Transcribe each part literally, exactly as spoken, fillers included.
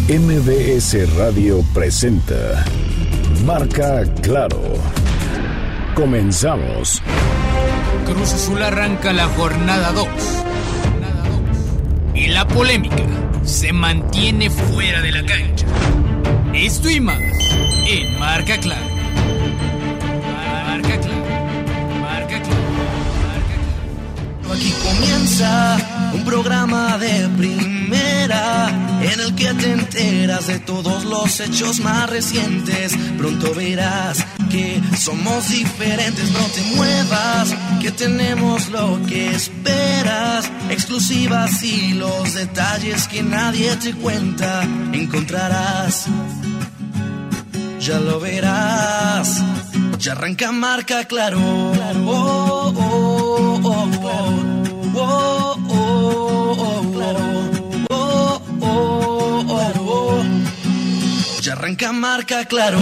M B S Radio presenta Marca Claro. Comenzamos. Cruz Azul arranca la jornada dos. Y la polémica se mantiene fuera de la cancha. Esto y más en Marca Claro. Marca Claro. Marca Claro. Marca Claro. Aquí comienza un programa de primera en el que te enteras de todos los hechos más recientes. Pronto verás que somos diferentes, no te muevas, que tenemos lo que esperas. Exclusivas y los detalles que nadie te cuenta encontrarás. Ya lo verás, ya arranca Marca Claro. Oh, oh, oh, oh, oh, oh, oh, oh, oh, oh, oh. Ya arranca Marca Claro.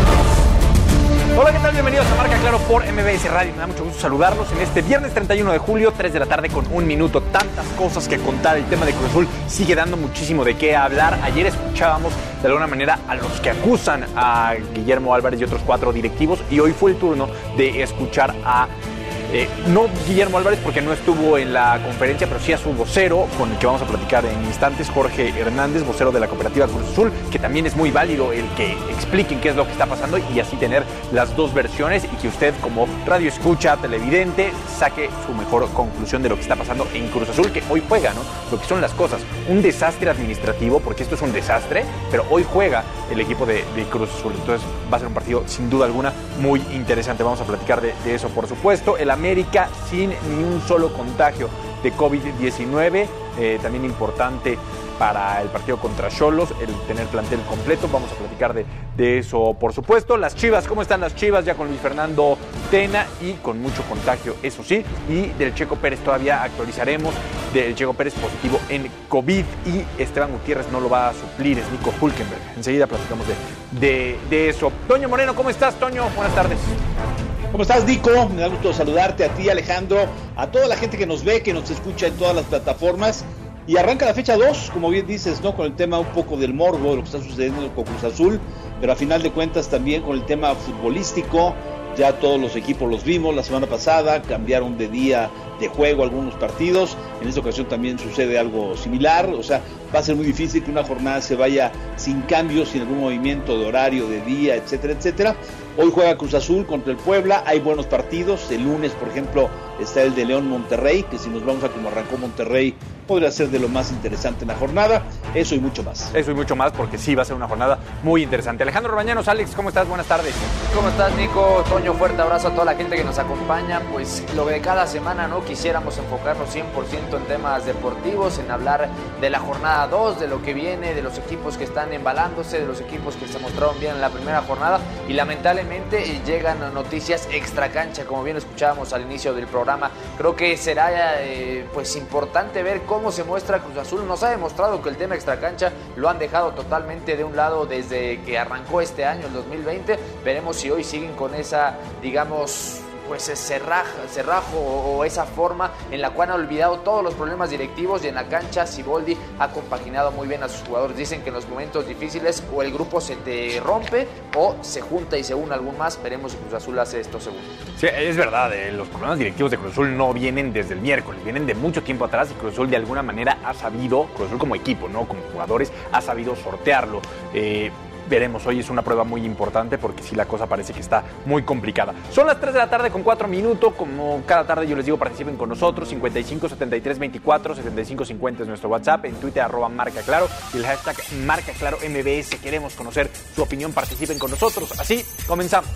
Hola, ¿qué tal? Bienvenidos a Marca Claro por M B S Radio. Me da mucho gusto saludarlos en este viernes treinta y uno de julio, tres de la tarde con un minuto. Tantas cosas que contar. El tema de Cruz Azul sigue dando muchísimo de qué hablar. Ayer escuchábamos de alguna manera a los que acusan a Guillermo Álvarez y otros cuatro directivos, y hoy fue el turno de escuchar a Eh, no Guillermo Álvarez, porque no estuvo en la conferencia, pero sí a su vocero, con el que vamos a platicar en instantes, Jorge Hernández, vocero de la cooperativa Cruz Azul, que también es muy válido el que expliquen qué es lo que está pasando y así tener las dos versiones, y que usted como radio escucha, televidente, saque su mejor conclusión de lo que está pasando en Cruz Azul, que hoy juega, ¿no? Lo que son las cosas, un desastre administrativo, porque esto es un desastre, pero hoy juega el equipo de, de Cruz Azul, entonces va a ser un partido sin duda alguna muy interesante. Vamos a platicar de, de eso, por supuesto. El América sin ni un solo contagio de COVID diecinueve, eh, también importante para el partido contra Xolos, el tener plantel completo. Vamos a platicar de, de eso, por supuesto. Las Chivas, ¿cómo están las Chivas? Ya con Luis Fernando Tena y con mucho contagio, eso sí. Y del Checo Pérez todavía actualizaremos, del Checo Pérez positivo en COVID, y Esteban Gutiérrez no lo va a suplir, es Nico Hülkenberg. Enseguida platicamos de, de, de eso. Toño Moreno, ¿cómo estás, Toño? Buenas tardes. ¿Cómo estás, Nico? Me da gusto saludarte a ti, Alejandro, a toda la gente que nos ve, que nos escucha en todas las plataformas. Y arranca la fecha dos, como bien dices, ¿no? Con el tema un poco del morbo, de lo que está sucediendo con Cruz Azul, pero a final de cuentas también con el tema futbolístico. Ya todos los equipos los vimos la semana pasada, cambiaron de día de juego algunos partidos. En esta ocasión también sucede algo similar, o sea, va a ser muy difícil que una jornada se vaya sin cambios, sin algún movimiento de horario, de día, etcétera, etcétera. Hoy juega Cruz Azul contra el Puebla, hay buenos partidos. El lunes, por ejemplo, está el de León Monterrey, que si nos vamos a como arrancó Monterrey, podría ser de lo más interesante en la jornada. Eso y mucho más. Eso y mucho más, porque sí va a ser una jornada muy interesante. Alejandro Orbañanos, Alex, ¿cómo estás? Buenas tardes. ¿Cómo estás, Nico? Toño, fuerte abrazo a toda la gente que nos acompaña. Pues lo de cada semana, ¿no? Quisiéramos enfocarnos cien por ciento en temas deportivos, en hablar de la jornada dos, de lo que viene, de los equipos que están embalándose, de los equipos que se mostraron bien en la primera jornada, y lamentablemente llegan noticias extra cancha, como bien escuchábamos al inicio del programa. Creo que será eh, pues importante ver cómo se muestra Cruz Azul. Nos ha demostrado que el tema extra cancha lo han dejado totalmente de un lado desde que arrancó este año, el dos mil veinte. Veremos si hoy siguen con esa, digamos, pues cerrajo, cerrajo o esa forma en la cual han olvidado todos los problemas directivos, y en la cancha Siboldi ha compaginado muy bien a sus jugadores. Dicen que en los momentos difíciles o el grupo se te rompe o se junta y se une algún más. Veremos si Cruz Azul hace esto segundo. Sí, es verdad, eh, los problemas directivos de Cruz Azul no vienen desde el miércoles, vienen de mucho tiempo atrás, y Cruz Azul de alguna manera ha sabido, Cruz Azul como equipo, no como jugadores, ha sabido sortearlo. Eh, Veremos, hoy es una prueba muy importante, porque sí, la cosa parece que está muy complicada. Son las tres de la tarde con cuatro minutos. Como cada tarde yo les digo, participen con nosotros. cincuenta y cinco, setenta y tres, veinticuatro, setenta y cinco, cincuenta es nuestro WhatsApp. En Twitter, arroba Marca Claro. Y el hashtag Marca Claro M B S. Queremos conocer su opinión. Participen con nosotros. Así comenzamos.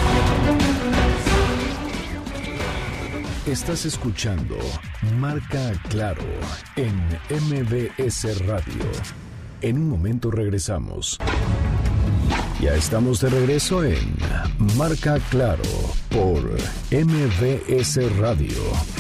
Estás escuchando Marca Claro en M B S Radio. En un momento regresamos. Ya estamos de regreso en Marca Claro por M B S Radio.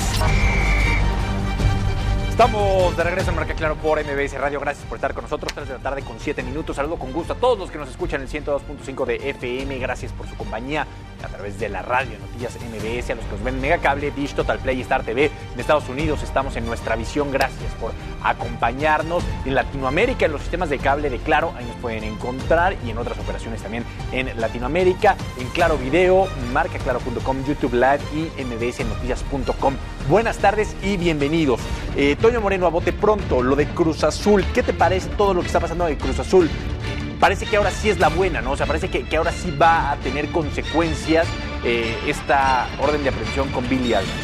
Estamos de regreso en Marca Claro por M B S Radio. Gracias por estar con nosotros. tres de la tarde con siete minutos. Saludo con gusto a todos los que nos escuchan en el ciento dos punto cinco de F M. Gracias por su compañía a través de la radio Noticias M B S, a los que nos ven en Megacable, Dish, Total Play y Star T V. En Estados Unidos estamos en Nuestra Visión, gracias por acompañarnos. En Latinoamérica, en los sistemas de cable de Claro, ahí nos pueden encontrar, y en otras operaciones también en Latinoamérica, en Claro Video, marca claro punto com, YouTube Live y m b s noticias punto com. Buenas tardes y bienvenidos. Eh, Toño Moreno, a bote pronto, lo de Cruz Azul. ¿Qué te parece todo lo que está pasando de Cruz Azul? Parece que ahora sí es la buena, ¿no? O sea, parece que, que ahora sí va a tener consecuencias eh, esta orden de aprehensión con Billy Álvarez.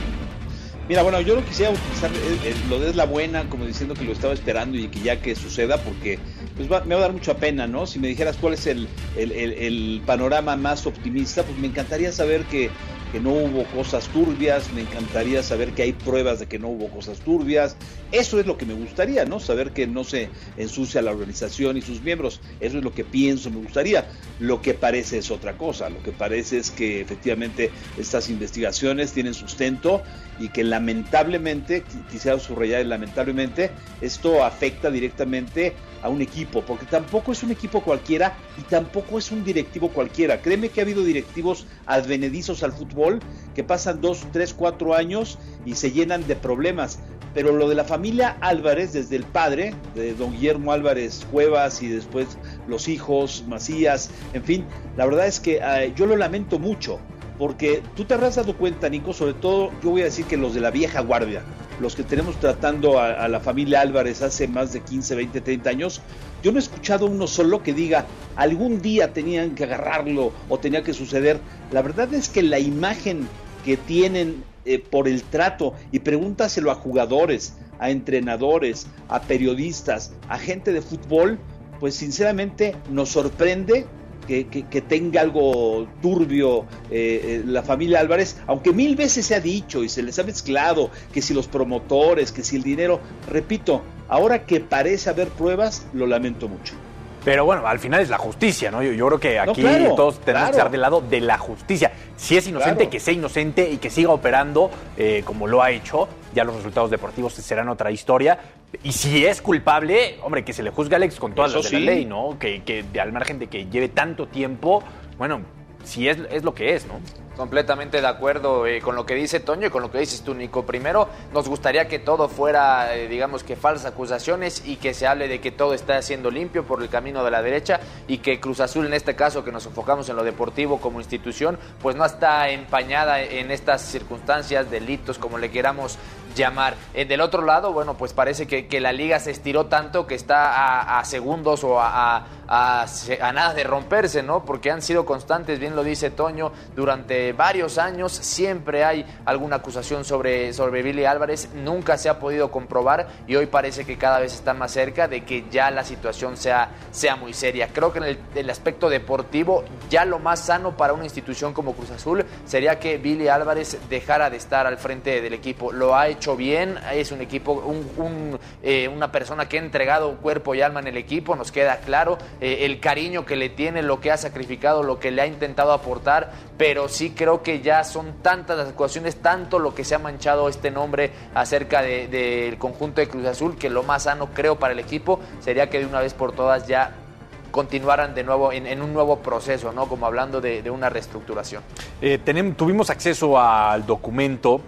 Mira, bueno, yo no quisiera utilizar eh, eh, lo de es la buena como diciendo que lo estaba esperando y que ya que suceda, porque pues va, me va a dar mucha pena, ¿no? Si me dijeras cuál es el, el, el, el panorama más optimista, pues me encantaría saber que, que no hubo cosas turbias, me encantaría saber que hay pruebas de que no hubo cosas turbias. Eso es lo que me gustaría, ¿no? Saber que no se ensucia la organización y sus miembros. Eso es lo que pienso, me gustaría. Lo que parece es otra cosa. Lo que parece es que efectivamente estas investigaciones tienen sustento y que lamentablemente, quisiera subrayar lamentablemente, esto afecta directamente a un equipo, porque tampoco es un equipo cualquiera y tampoco es un directivo cualquiera. Créeme que ha habido directivos advenedizos al fútbol que pasan dos, tres, cuatro años y se llenan de problemas. Pero lo de la familia Álvarez, desde el padre, de don Guillermo Álvarez Cuevas, y después los hijos, Macías, en fin, la verdad es que eh, yo lo lamento mucho, porque tú te habrás dado cuenta, Nico, sobre todo yo voy a decir que los de la vieja guardia, los que tenemos tratando a, a la familia Álvarez hace más de quince, veinte, treinta años, yo no he escuchado uno solo que diga, algún día tenían que agarrarlo o tenía que suceder. La verdad es que la imagen que tienen eh, por el trato, y pregúntaselo a jugadores, a entrenadores, a periodistas, a gente de fútbol, pues sinceramente nos sorprende que, que, que tenga algo turbio eh, eh, la familia Álvarez, aunque mil veces se ha dicho y se les ha mezclado que si los promotores, que si el dinero. Repito, ahora que parece haber pruebas, lo lamento mucho. Pero bueno, al final es la justicia, ¿no? Yo, yo creo que aquí no, claro, todos tenemos claro. que estar del lado de la justicia. Si es inocente, Claro. que sea inocente y que siga operando eh, como lo ha hecho. Ya los resultados deportivos serán otra historia. Y si es culpable, hombre, que se le juzgue a Alex con todas Eso las de sí. la ley, ¿no? Que, que de, al margen de que lleve tanto tiempo, bueno, si es, es lo que es, ¿no? Completamente de acuerdo eh, con lo que dice Toño y con lo que dices tú, Nico. Primero, nos gustaría que todo fuera, eh, digamos que falsas acusaciones, y que se hable de que todo está siendo limpio por el camino de la derecha, y que Cruz Azul, en este caso, que nos enfocamos en lo deportivo como institución, pues no está empañada en estas circunstancias, delitos, como le queramos llamar. Eh, del otro lado, bueno, pues parece que, que la liga se estiró tanto que está a, a segundos o a, a, a, a nada de romperse, ¿no? Porque han sido constantes, bien lo dice Toño, durante varios años siempre hay alguna acusación sobre, sobre Billy Álvarez, nunca se ha podido comprobar, y hoy parece que cada vez está más cerca de que ya la situación sea, sea muy seria. Creo que en el, el aspecto deportivo, ya lo más sano para una institución como Cruz Azul sería que Billy Álvarez dejara de estar al frente del equipo. Lo ha hecho bien, es un equipo, un, un, eh, una persona que ha entregado cuerpo y alma en el equipo, nos queda claro eh, el cariño que le tiene, lo que ha sacrificado, lo que le ha intentado aportar, pero sí creo que ya son tantas las acusaciones, tanto lo que se ha manchado este nombre acerca del de, de conjunto de Cruz Azul, que lo más sano, creo, para el equipo sería que de una vez por todas ya continuaran de nuevo en, en un nuevo proceso, ¿no? Como hablando de, de una reestructuración. Eh, tenemos, tuvimos acceso al documento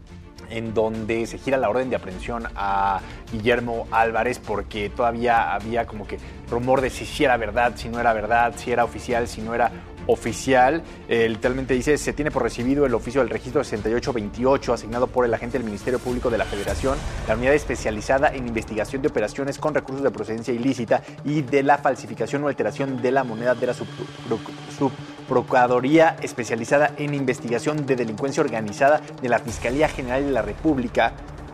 en donde se gira la orden de aprehensión a Guillermo Álvarez, porque todavía había como que rumor de si sí era verdad, si no era verdad, si era oficial, si no era oficial. Eh, literalmente dice: se tiene por recibido el oficio del registro sesenta y ocho veintiocho asignado por el agente del Ministerio Público de la Federación, la unidad especializada en investigación de operaciones con recursos de procedencia ilícita y de la falsificación o alteración de la moneda de la sub, sub Procuraduría especializada en investigación de delincuencia organizada de la Fiscalía General de la República.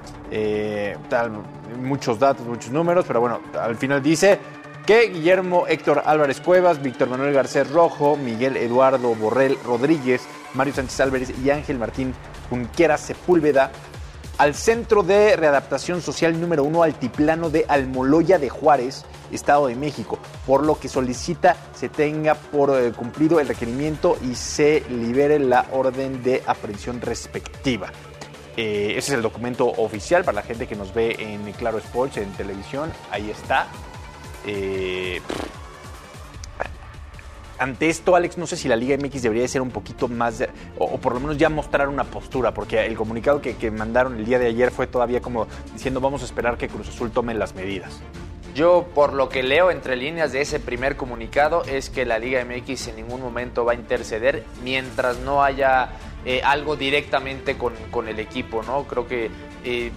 Eh, tal, muchos datos, muchos números, pero bueno, al final dice que Guillermo Héctor Álvarez Cuevas, Víctor Manuel Garcés Rojo, Miguel Eduardo Borrell Rodríguez, Mario Sánchez Álvarez y Ángel Martín Junquera Sepúlveda al Centro de Readaptación Social número uno Altiplano de Almoloya de Juárez, Estado de México, por lo que solicita se tenga por eh, cumplido el requerimiento y se libere la orden de aprehensión respectiva. Eh, ese es el documento oficial para la gente que nos ve en Claro Sports, en televisión. Ahí está. Eh, ante esto, Alex, no sé si la Liga M X debería de ser un poquito más, de, o, o por lo menos ya mostrar una postura, porque el comunicado que, que mandaron el día de ayer fue todavía como diciendo vamos a esperar que Cruz Azul tome las medidas. Yo, por lo que leo entre líneas de ese primer comunicado, es que la Liga M X en ningún momento va a interceder mientras no haya eh, algo directamente con, con el equipo, ¿no? Creo que eh,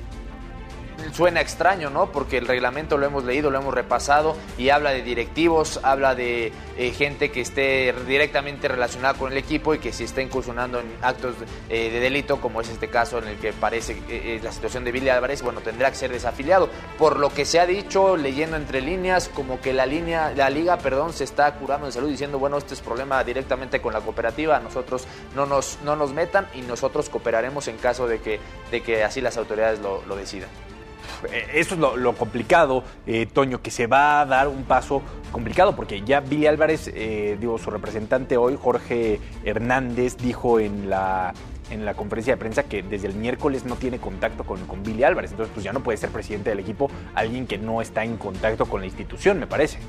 suena extraño, ¿no? Porque el reglamento lo hemos leído, lo hemos repasado y habla de directivos, habla de eh, gente que esté directamente relacionada con el equipo y que si está incursionando en actos eh, de delito, como es este caso en el que parece eh, la situación de Billy Álvarez, bueno, tendrá que ser desafiliado. Por lo que se ha dicho, leyendo entre líneas, como que la línea, la liga, perdón, se está curando en salud diciendo, bueno, este es problema directamente con la cooperativa, a nosotros no nos, no nos metan y nosotros cooperaremos en caso de que, de que así las autoridades lo, lo decidan. Eso es lo, lo complicado, eh, Toño, que se va a dar un paso complicado, porque ya Billy Álvarez, eh, digo, su representante hoy, Jorge Hernández, dijo en la, en la conferencia de prensa que desde el miércoles no tiene contacto con, con Billy Álvarez, entonces pues ya no puede ser presidente del equipo alguien que no está en contacto con la institución, me parece.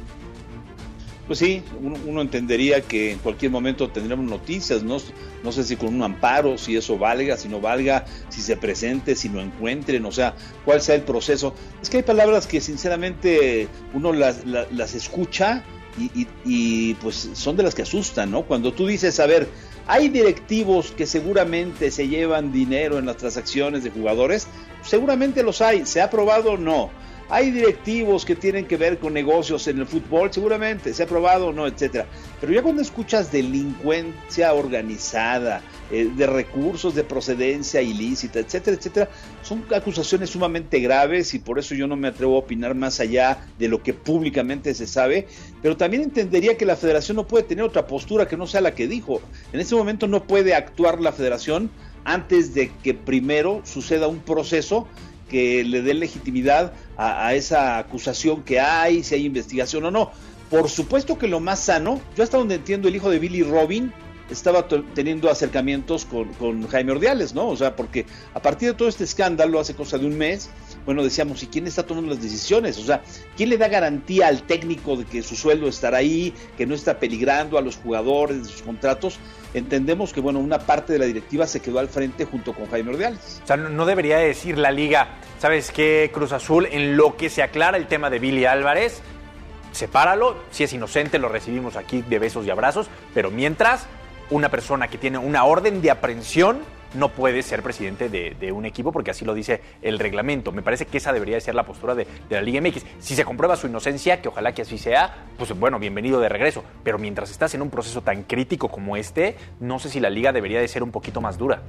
Pues sí, uno, uno entendería que en cualquier momento tendremos noticias, ¿no? No sé si con un amparo, si eso valga, si no valga, si se presente, si lo encuentren, o sea, cuál sea el proceso. Es que hay palabras que sinceramente uno las, las, las escucha y, y, y pues son de las que asustan, ¿no? Cuando tú dices, a ver, hay directivos que seguramente se llevan dinero en las transacciones de jugadores, seguramente los hay, ¿se ha probado o no? Hay directivos que tienen que ver con negocios en el fútbol, seguramente, se ha probado o no, etcétera. Pero ya cuando escuchas delincuencia organizada, eh, de recursos de procedencia ilícita, etcétera, etcétera, son acusaciones sumamente graves y por eso yo no me atrevo a opinar más allá de lo que públicamente se sabe. Pero también entendería que la federación no puede tener otra postura que no sea la que dijo. En ese momento no puede actuar la federación antes de que primero suceda un proceso que le dé legitimidad a, a esa acusación que hay, si hay investigación o no. Por supuesto que lo más sano, yo hasta donde entiendo el hijo de Billy Robin estaba t- teniendo acercamientos con, con Jaime Ordiales, ¿no? O sea, porque a partir de todo este escándalo, hace cosa de un mes, bueno, decíamos, ¿y quién está tomando las decisiones? O sea, ¿quién le da garantía al técnico de que su sueldo estará ahí, que no está peligrando a los jugadores de sus contratos? Entendemos que, bueno, una parte de la directiva se quedó al frente junto con Jaime Ordiales. O sea, no debería decir la liga, ¿sabes qué, Cruz Azul? En lo que se aclara el tema de Billy Álvarez, sepáralo, si es inocente lo recibimos aquí de besos y abrazos, pero mientras, una persona que tiene una orden de aprehensión no puede ser presidente de, de un equipo porque así lo dice el reglamento. Me parece que esa debería de ser la postura de, de la Liga M X. Si se comprueba su inocencia, que ojalá que así sea, pues bueno, bienvenido de regreso. Pero mientras estás en un proceso tan crítico como este, no sé si la Liga debería de ser un poquito más dura.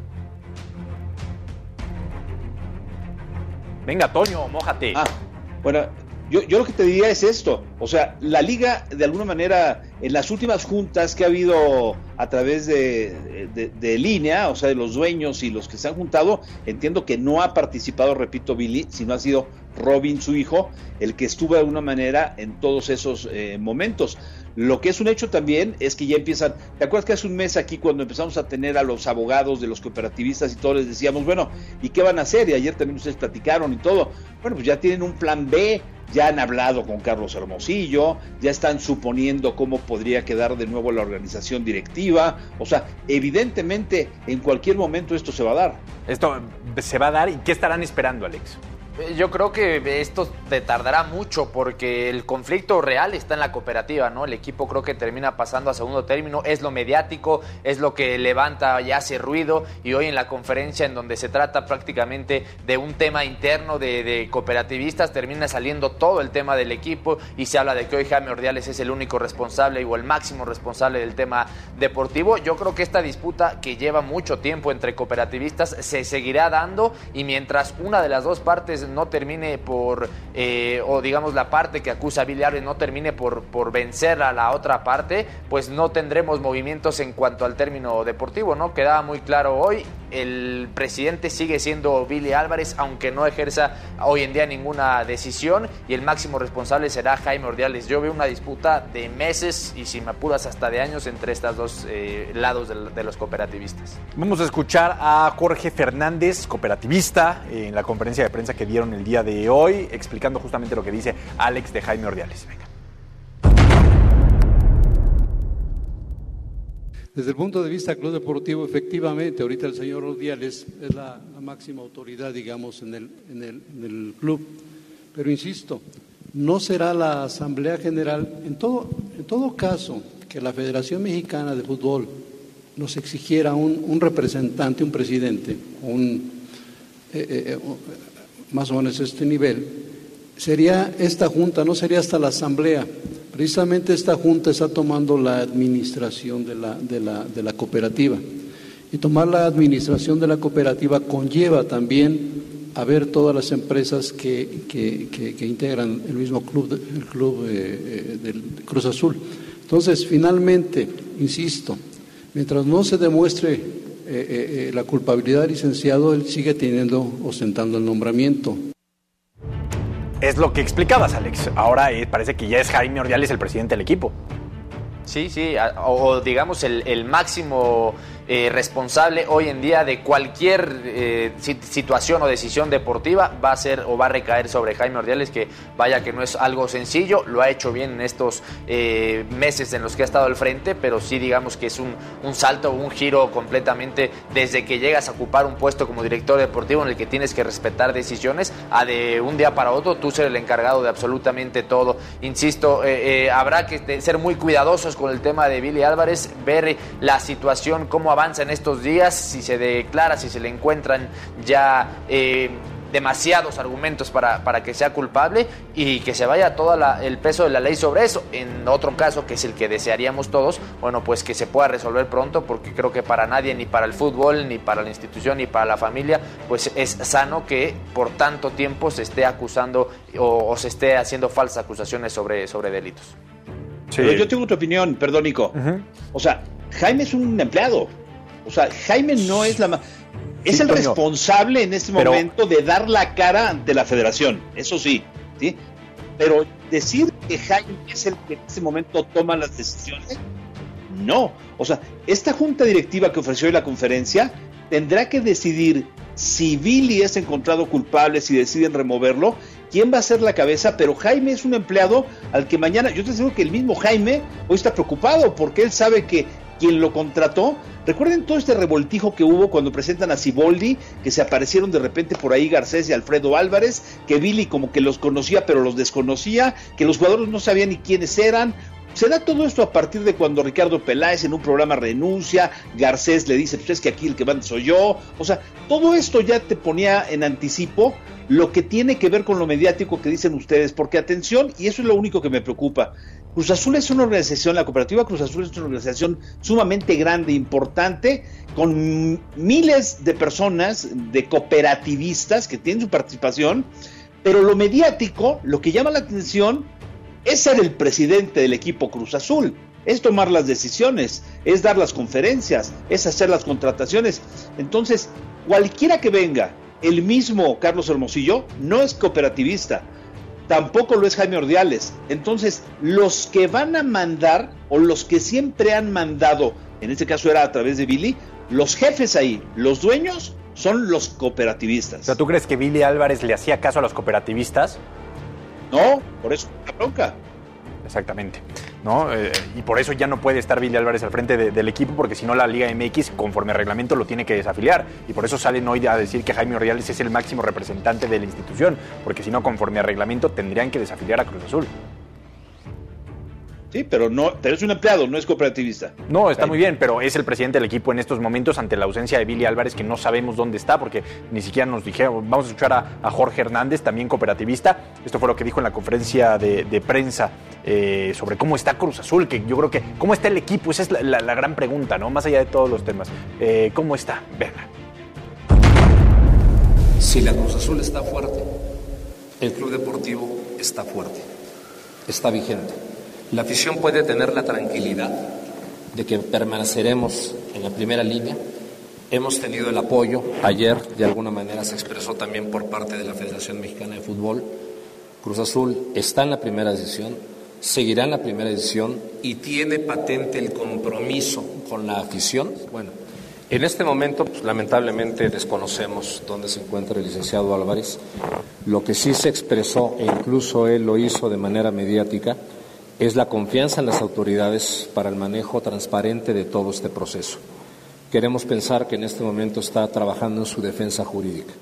Venga, Toño, mójate. Ah, bueno, yo, yo lo que te diría es esto. O sea, la Liga, de alguna manera, en las últimas juntas que ha habido a través de, de, de línea, o sea, de los dueños y los que se han juntado, entiendo que no ha participado, repito, Billy, sino ha sido Robin, su hijo, el que estuvo de alguna manera en todos esos eh, momentos. Lo que es un hecho también es que ya empiezan, ¿te acuerdas que hace un mes aquí cuando empezamos a tener a los abogados de los cooperativistas y todos les decíamos, bueno, ¿y qué van a hacer? Y ayer también ustedes platicaron y todo. Bueno, pues ya tienen un plan B, ya han hablado con Carlos Hermosillo, ya están suponiendo cómo podría quedar de nuevo la organización directiva. O sea, evidentemente en cualquier momento esto se va a dar. Esto se va a dar, ¿y qué estarán esperando, Alex? Yo creo que esto te tardará mucho porque el conflicto real está en la cooperativa, ¿no? El equipo creo que termina pasando a segundo término, es lo mediático, es lo que levanta y hace ruido, y hoy en la conferencia en donde se trata prácticamente de un tema interno de, de cooperativistas, termina saliendo todo el tema del equipo y se habla de que hoy Jaime Ordiales es el único responsable o el máximo responsable del tema deportivo. Yo creo que esta disputa que lleva mucho tiempo entre cooperativistas se seguirá dando, y mientras una de las dos partes no termine por, eh, o digamos la parte que acusa a Billy Álvarez no termine por, por vencer a la otra parte, pues no tendremos movimientos en cuanto al término deportivo, ¿no? Quedaba muy claro hoy, el presidente sigue siendo Billy Álvarez, aunque no ejerza hoy en día ninguna decisión, y el máximo responsable será Jaime Ordiales. Yo veo una disputa de meses y, si me apuras, hasta de años entre estos dos eh, lados de, de los cooperativistas. Vamos a escuchar a Jorge Fernández, cooperativista, en la conferencia de prensa que dieron el día de hoy, explicando justamente lo que dice Alex de Jaime Ordiales. Venga. Desde el punto de vista del Club Deportivo, efectivamente, ahorita el señor Rubiales es la, la máxima autoridad, digamos, en el, en, el, en el club. Pero insisto, no será la Asamblea General, en todo, en todo caso, que la Federación Mexicana de Fútbol nos exigiera un, un representante, un presidente, un, eh, eh, más o menos este nivel, sería esta junta, no sería hasta la Asamblea. Precisamente esta junta está tomando la administración de la, de la, de la cooperativa. Y tomar la administración de la cooperativa conlleva también a ver todas las empresas que, que, que, que integran el mismo club, el club eh, del Cruz Azul. Entonces, finalmente, insisto, mientras no se demuestre eh, eh, la culpabilidad del licenciado, él sigue teniendo, ostentando el nombramiento. Es lo que explicabas, Alex. Ahora eh, parece que ya es Jaime Ordiales el presidente del equipo. Sí, sí, o, o digamos el, el máximo eh, responsable hoy en día de cualquier eh, situación o decisión deportiva va a ser o va a recaer sobre Jaime Ordiales, que vaya que no es algo sencillo, lo ha hecho bien en estos eh, meses en los que ha estado al frente, pero sí digamos que es un, un salto, un giro completamente desde que llegas a ocupar un puesto como director deportivo en el que tienes que respetar decisiones, a de un día para otro tú ser el encargado de absolutamente todo. Insisto, eh, eh, habrá que ser muy cuidadosos con el tema de Billy Álvarez, ver la situación, cómo avanza en estos días, si se declara, si se le encuentran ya eh, demasiados argumentos para, para que sea culpable y que se vaya todo la, el peso de la ley sobre eso. En otro caso, que es el que desearíamos todos, bueno, pues que se pueda resolver pronto, porque creo que para nadie, ni para el fútbol, ni para la institución, ni para la familia, pues es sano que por tanto tiempo se esté acusando o, o se esté haciendo falsas acusaciones sobre, sobre delitos. Sí. Pero yo tengo otra opinión, perdón, Nico. Uh-huh. O sea, Jaime es un empleado. O sea, Jaime no es la... Es sí, el Toño. responsable en este Pero... momento de dar la cara ante la federación. Eso sí, ¿sí? Pero decir que Jaime es el que en este momento toma las decisiones, no. O sea, esta junta directiva que ofreció hoy la conferencia tendrá que decidir si Billy es encontrado culpable, si deciden removerlo, quién va a ser la cabeza, pero Jaime es un empleado al que mañana, yo te digo que el mismo Jaime hoy está preocupado porque él sabe que quien lo contrató, recuerden todo este revoltijo que hubo cuando presentan a Siboldi, que se aparecieron de repente por ahí Garcés y Alfredo Álvarez, que Billy como que los conocía pero los desconocía, que los jugadores no sabían ni quiénes eran. Se da todo esto a partir de cuando Ricardo Peláez en un programa renuncia, Garcés le dice, pues es que aquí el que manda soy yo. O sea, todo esto ya te ponía en anticipo lo que tiene que ver con lo mediático que dicen ustedes, porque atención, y eso es lo único que me preocupa, Cruz Azul es una organización, la cooperativa Cruz Azul es una organización sumamente grande, importante, con miles de personas, de cooperativistas que tienen su participación, pero lo mediático, lo que llama la atención es ser el presidente del equipo Cruz Azul, es tomar las decisiones, es dar las conferencias, es hacer las contrataciones. Entonces, cualquiera que venga, el mismo Carlos Hermosillo, no es cooperativista, tampoco lo es Jaime Ordiales. Entonces, los que van a mandar, o los que siempre han mandado, en este caso era a través de Billy, los jefes ahí, los dueños, son los cooperativistas. O sea, ¿tú crees que Billy Álvarez le hacía caso a los cooperativistas? No, por eso la bronca. Exactamente, ¿no? Eh, y por eso ya no puede estar Billy Álvarez al frente de, del equipo, porque si no la Liga M X, conforme al reglamento, lo tiene que desafiliar. Y por eso salen hoy a decir que Jaime Ordiales es el máximo representante de la institución, porque si no, conforme al reglamento, tendrían que desafiliar a Cruz Azul. Sí, pero no, pero es un empleado, no es cooperativista. No, está muy bien, pero es el presidente del equipo en estos momentos ante la ausencia de Billy Álvarez, que no sabemos dónde está, porque ni siquiera nos dijeron. Vamos a escuchar a, a Jorge Hernández, también cooperativista. Esto fue lo que dijo en la conferencia de, de prensa eh, sobre cómo está Cruz Azul, que yo creo que, ¿cómo está el equipo? Esa es la, la, la gran pregunta, ¿no? Más allá de todos los temas. Eh, ¿Cómo está? Venga. Si la Cruz Azul está fuerte, el Club Deportivo está fuerte, está vigente. La afición puede tener la tranquilidad de que permaneceremos en la primera línea. Hemos tenido el apoyo, ayer de alguna manera se expresó también por parte de la Federación Mexicana de Fútbol. Cruz Azul está en la primera división, seguirá en la primera división y tiene patente el compromiso con la afición. Bueno, en este momento, pues, lamentablemente desconocemos dónde se encuentra el licenciado Álvarez. Lo que sí se expresó, e incluso él lo hizo de manera mediática, es la confianza en las autoridades para el manejo transparente de todo este proceso. Queremos pensar que en este momento está trabajando en su defensa jurídica.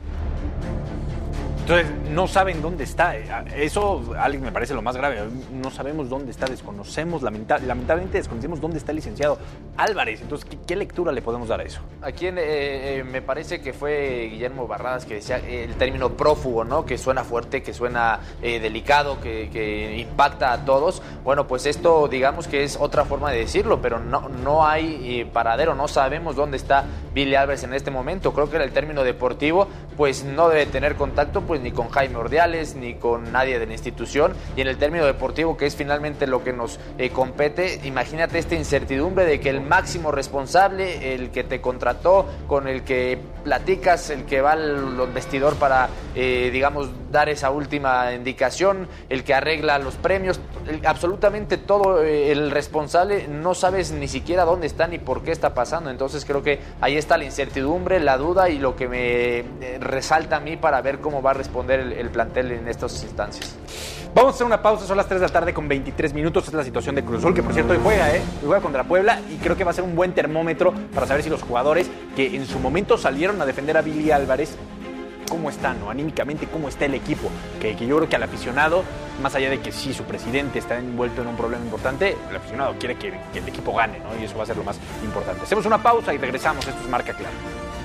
Entonces, no saben dónde está. Eso, Alex, me parece lo más grave. No sabemos dónde está, desconocemos, lamenta- lamentablemente desconocemos dónde está el licenciado Álvarez. Entonces, ¿qué, qué lectura le podemos dar a eso? Aquí eh, eh, me parece que fue Guillermo Barradas que decía eh, el término prófugo, ¿no? Que suena fuerte, que suena eh, delicado, que, que impacta a todos. Bueno, pues esto, digamos que es otra forma de decirlo, pero no, no hay eh, paradero, no sabemos dónde está Billy Álvarez en este momento. Creo que en el término deportivo, pues no debe tener contacto, pues ni con Jaime Ordiales, ni con nadie de la institución, y en el término deportivo, que es finalmente lo que nos eh, compete, imagínate esta incertidumbre de que el máximo responsable, el que te contrató, con el que platicas, el que va al vestidor para, eh, digamos, dar esa última indicación, el que arregla los premios, el, absolutamente todo eh, el responsable, no sabes ni siquiera dónde está ni por qué está pasando. Entonces creo que ahí está la incertidumbre, la duda y lo que me eh, resalta a mí para ver cómo va a responder el, el plantel en estas instancias. Vamos a hacer una pausa, son las tres de la tarde con veintitrés minutos. Es la situación de Cruz Azul, que por cierto hoy juega, ¿eh? Hoy juega contra Puebla y creo que va a ser un buen termómetro para saber si los jugadores que en su momento salieron a defender a Billy Álvarez, cómo están, ¿no? Anímicamente, cómo está el equipo. Que, que yo creo que al aficionado, más allá de que sí, su presidente está envuelto en un problema importante, el aficionado quiere que, que el equipo gane, ¿no? Y eso va a ser lo más importante. Hacemos una pausa y regresamos. Esto es Marca Claro.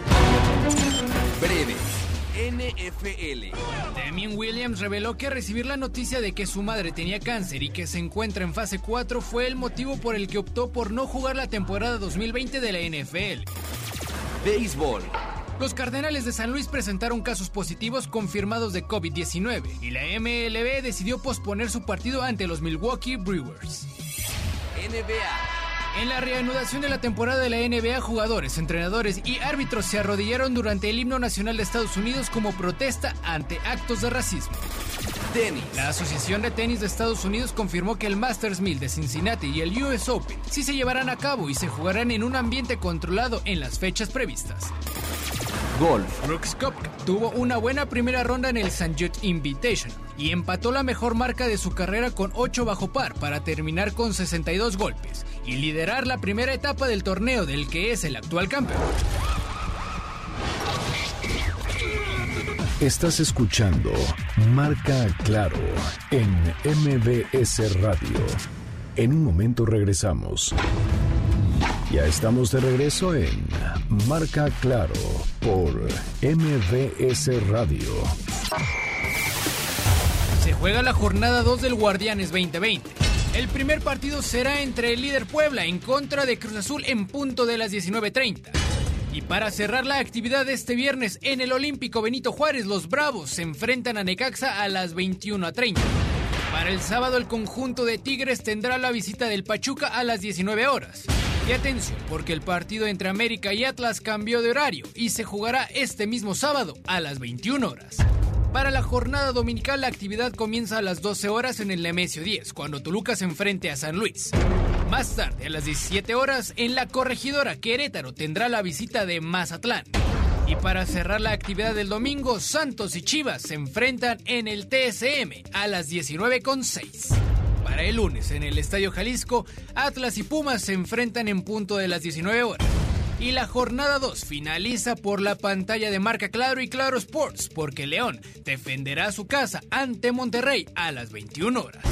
Breve. N F L. Damien Williams reveló que recibir la noticia de que su madre tenía cáncer y que se encuentra en fase cuatro fue el motivo por el que optó por no jugar la temporada dos mil veinte de la N F L. Béisbol. Los Cardenales de San Luis presentaron casos positivos confirmados de COVID diecinueve y la M L B decidió posponer su partido ante los Milwaukee Brewers. N B A. En la reanudación de la temporada de la N B A, jugadores, entrenadores y árbitros se arrodillaron durante el himno nacional de Estados Unidos como protesta ante actos de racismo. Tenis. La Asociación de Tenis de Estados Unidos confirmó que el Masters mil de Cincinnati y el U S Open sí se llevarán a cabo y se jugarán en un ambiente controlado en las fechas previstas. Golf. Brooks Koepka tuvo una buena primera ronda en el Saint Jude Invitational y empató la mejor marca de su carrera con ocho bajo par para terminar con sesenta y dos golpes y liderar la primera etapa del torneo del que es el actual campeón. Estás escuchando Marca Claro en M V S Radio. En un momento regresamos. Ya estamos de regreso en Marca Claro por M V S Radio. Se juega la jornada dos del Guardianes veinte veinte. El primer partido será entre el líder Puebla en contra de Cruz Azul en punto de las diecinueve treinta. Y para cerrar la actividad de este viernes en el Olímpico Benito Juárez, los Bravos se enfrentan a Necaxa a las veintiuna treinta. Para el sábado, el conjunto de Tigres tendrá la visita del Pachuca a las diecinueve horas. Y atención, porque el partido entre América y Atlas cambió de horario y se jugará este mismo sábado a las veintiuna horas. Para la jornada dominical, la actividad comienza a las doce horas en el Nemesio diez, cuando Toluca se enfrente a San Luis. Más tarde, a las diecisiete horas, en la Corregidora, Querétaro tendrá la visita de Mazatlán. Y para cerrar la actividad del domingo, Santos y Chivas se enfrentan en el T S M a las diecinueve con seis. Para el lunes, en el Estadio Jalisco, Atlas y Pumas se enfrentan en punto de las diecinueve horas. Y la jornada dos finaliza por la pantalla de Marca Claro y Claro Sports, porque León defenderá su casa ante Monterrey a las veintiuna horas.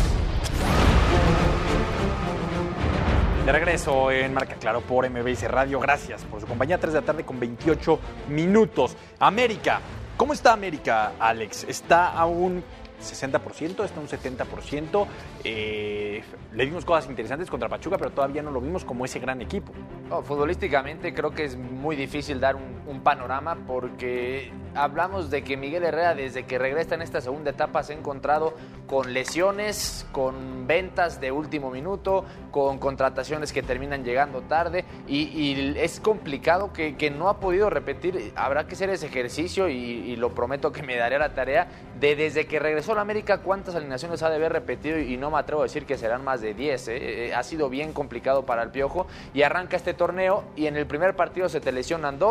De regreso en Marca Claro por M V S Radio. Gracias por su compañía. tres de la tarde con veintiocho minutos. América. ¿Cómo está América, Alex? ¿Está a un sesenta por ciento? ¿Está a un setenta por ciento? Eh, le vimos cosas interesantes contra Pachuca, pero todavía no lo vimos como ese gran equipo. Oh, futbolísticamente creo que es muy difícil dar un, un panorama porque hablamos de que Miguel Herrera desde que regresa en esta segunda etapa se ha encontrado con lesiones, con ventas de último minuto, con contrataciones que terminan llegando tarde y, y es complicado que, que no ha podido repetir. Habrá que hacer ese ejercicio y, y lo prometo que me daré la tarea de desde que regresó a la América cuántas alineaciones ha de haber repetido y no me atrevo a decir que serán más de diez. ¿eh? Ha sido bien complicado para el Piojo y arranca este torneo y en el primer partido se te lesionan dos,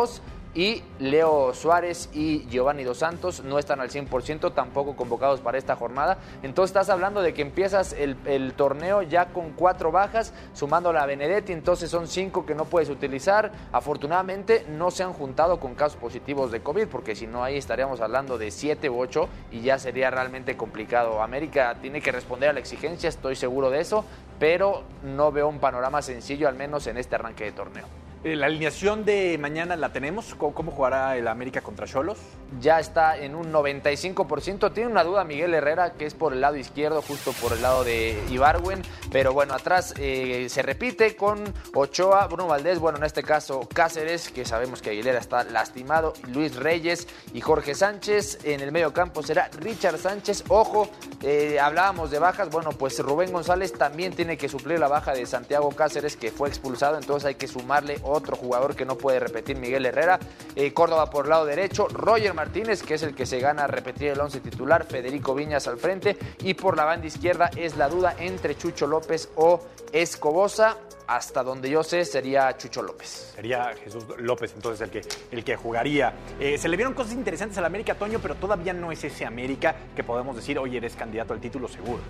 y Leo Suárez y Giovanni Dos Santos no están al cien por ciento, tampoco convocados para esta jornada. Entonces estás hablando de que empiezas el, el torneo ya con cuatro bajas, sumando a Benedetti, entonces son cinco que no puedes utilizar. Afortunadamente no se han juntado con casos positivos de COVID, porque si no ahí estaríamos hablando de siete u ocho y ya sería realmente complicado. América tiene que responder a la exigencia, estoy seguro de eso, pero no veo un panorama sencillo, al menos en este arranque de torneo. ¿La alineación de mañana la tenemos? ¿Cómo, cómo jugará el América contra Xolos? Ya está en un noventa y cinco por ciento. Tiene una duda Miguel Herrera, que es por el lado izquierdo, justo por el lado de Ibargüen. Pero bueno, atrás eh, se repite con Ochoa, Bruno Valdés, bueno, en este caso Cáceres, que sabemos que Aguilera está lastimado, Luis Reyes y Jorge Sánchez. En el medio campo será Richard Sánchez. Ojo, eh, hablábamos de bajas. Bueno, pues Rubén González también tiene que suplir la baja de Santiago Cáceres, que fue expulsado. Entonces hay que sumarle otro jugador que no puede repetir, Miguel Herrera. eh, Córdoba por el lado derecho, Roger Martínez, que es el que se gana a repetir el once titular, Federico Viñas al frente, y por la banda izquierda es la duda entre Chucho López o Escobosa. Hasta donde yo sé sería Chucho López. Sería Jesús López entonces el que, el que jugaría. Eh, se le vieron cosas interesantes al América, Toño, pero todavía no es ese América que podemos decir, oye, eres candidato al título seguro.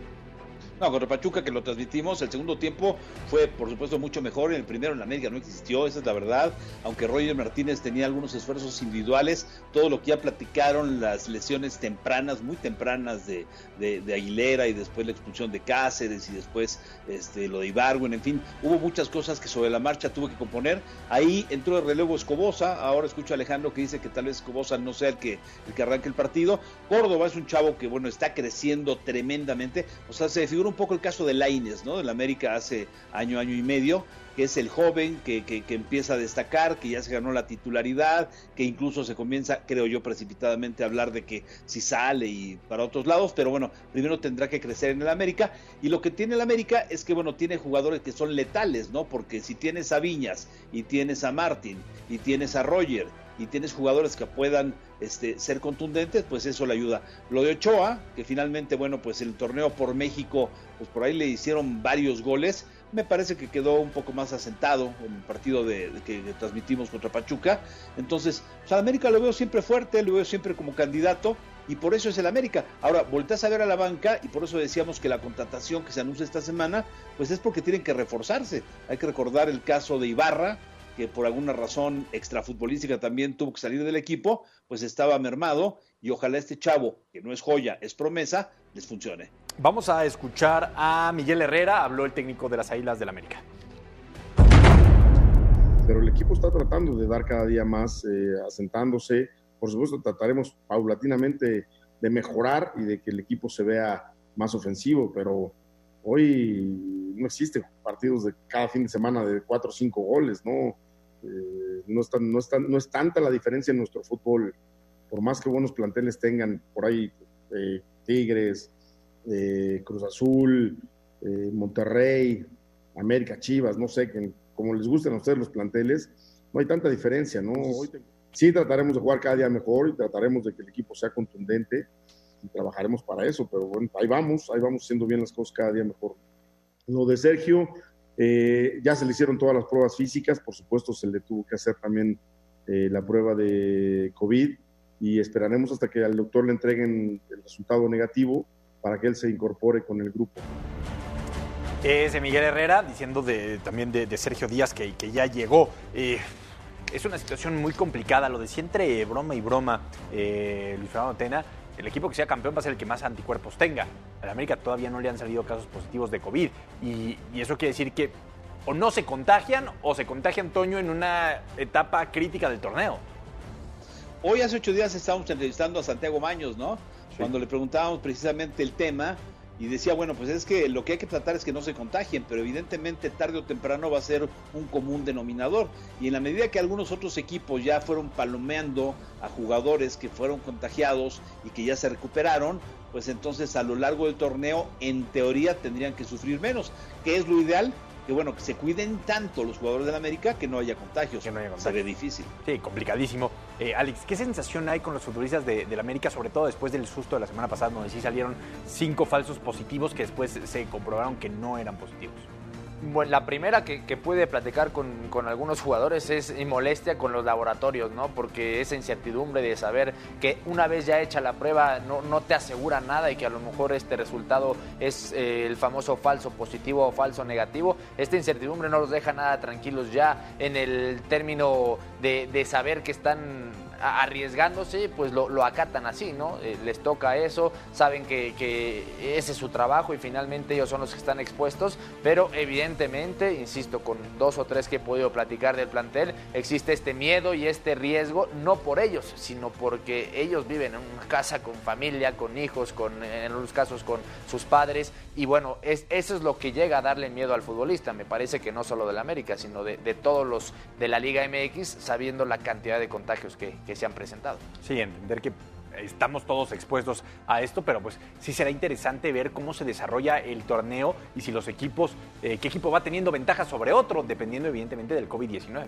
No, contra Pachuca, que lo transmitimos, el segundo tiempo fue, por supuesto, mucho mejor. En el primero en la América no existió, esa es la verdad. Aunque Roger Martínez tenía algunos esfuerzos individuales, todo lo que ya platicaron, las lesiones tempranas, muy tempranas de, de, de Aguilera, y después la expulsión de Cáceres, y después este, lo de Ibargüen, en fin, hubo muchas cosas que sobre la marcha tuvo que componer. Ahí entró el relevo Escobosa. Ahora escucho a Alejandro que dice que tal vez Escobosa no sea el que, el que arranque el partido. Córdoba es un chavo que, bueno, está creciendo tremendamente. O sea, se figura un poco el caso de Lainez, ¿no? Del América hace año, año y medio, que es el joven que, que, que empieza a destacar, que ya se ganó la titularidad, que incluso se comienza, creo yo, precipitadamente a hablar de que si sale y para otros lados, pero bueno, primero tendrá que crecer en el América. Y lo que tiene el América es que, bueno, tiene jugadores que son letales, ¿no? Porque si tienes a Viñas, y tienes a Martín, y tienes a Roger, y tienes jugadores que puedan este, ser contundentes, pues eso le ayuda. Lo de Ochoa, que finalmente, bueno, pues el torneo por México, pues por ahí le hicieron varios goles, me parece que quedó un poco más asentado en el partido de, de que, que transmitimos contra Pachuca. Entonces, pues al América lo veo siempre fuerte, lo veo siempre como candidato, y por eso es el América. Ahora, volteas a ver a la banca, y por eso decíamos que la contratación que se anuncia esta semana, pues es porque tienen que reforzarse. Hay que recordar el caso de Ibarra, que por alguna razón extrafutbolística también tuvo que salir del equipo, pues estaba mermado, y ojalá este chavo, que no es joya, es promesa, les funcione. Vamos a escuchar a Miguel Herrera, habló el técnico de las Águilas del América. Pero el equipo está tratando de dar cada día más, eh, asentándose. Por supuesto, trataremos paulatinamente de mejorar y de que el equipo se vea más ofensivo, pero hoy no existen partidos de cada fin de semana de cuatro o cinco goles, ¿no? Eh, no, es tan, no, es tan, no es tanta la diferencia en nuestro fútbol, por más que buenos planteles tengan por ahí, eh, Tigres, eh, Cruz Azul, eh, Monterrey, América, Chivas, no sé, que, como les gusten a ustedes los planteles, no hay tanta diferencia, ¿no? Hoy te, sí trataremos de jugar cada día mejor y trataremos de que el equipo sea contundente y trabajaremos para eso, pero bueno, ahí vamos, ahí vamos haciendo bien las cosas cada día mejor. Lo de Sergio, eh, ya se le hicieron todas las pruebas físicas, por supuesto se le tuvo que hacer también eh, la prueba de COVID, y esperaremos hasta que al doctor le entreguen el resultado negativo para que él se incorpore con el grupo. Es de Miguel Herrera, diciendo de, también de, de Sergio Díaz que, que ya llegó. Eh, es una situación muy complicada, lo decía entre broma y broma eh, Luis Fernando Tena. El equipo que sea campeón va a ser el que más anticuerpos tenga. A la América todavía no le han salido casos positivos de COVID. Y, y eso quiere decir que o no se contagian o se contagian, Toño, en una etapa crítica del torneo. Hoy, hace ocho días, estábamos entrevistando a Santiago Maños, ¿no? Sí. Cuando le preguntábamos precisamente el tema, y decía, bueno, pues es que lo que hay que tratar es que no se contagien, pero evidentemente tarde o temprano va a ser un común denominador. Y en la medida que algunos otros equipos ya fueron palomeando a jugadores que fueron contagiados y que ya se recuperaron, pues entonces a lo largo del torneo, en teoría, tendrían que sufrir menos. ¿Qué es lo ideal? Que bueno, que se cuiden tanto los jugadores de la América que no haya contagios. Que no haya contagios. Se ve difícil. Sí, complicadísimo. Eh, Alex, ¿qué sensación hay con los futbolistas de, de la América, sobre todo después del susto de la semana pasada, donde sí salieron cinco falsos positivos que después se comprobaron que no eran positivos? Bueno, la primera que, que pude platicar con, con algunos jugadores es y molestia con los laboratorios, ¿no? Porque esa incertidumbre de saber que una vez ya hecha la prueba no, no te asegura nada y que a lo mejor este resultado es eh, el famoso falso positivo o falso negativo. Esta incertidumbre no los deja nada tranquilos ya en el término de, de saber que están arriesgándose, pues lo, lo acatan así, ¿no? Eh, les toca eso, saben que, que ese es su trabajo y finalmente ellos son los que están expuestos, pero evidentemente, insisto, con dos o tres que he podido platicar del plantel, existe este miedo y este riesgo, no por ellos, sino porque ellos viven en una casa con familia, con hijos, con, en algunos casos con sus padres, y bueno, es, eso es lo que llega a darle miedo al futbolista. Me parece que no solo del América, sino de, de todos los de la Liga M X, sabiendo la cantidad de contagios que, que se han presentado. Sí, entender que estamos todos expuestos a esto, pero pues sí será interesante ver cómo se desarrolla el torneo y si los equipos, eh, qué equipo va teniendo ventaja sobre otro, dependiendo evidentemente del covid diecinueve.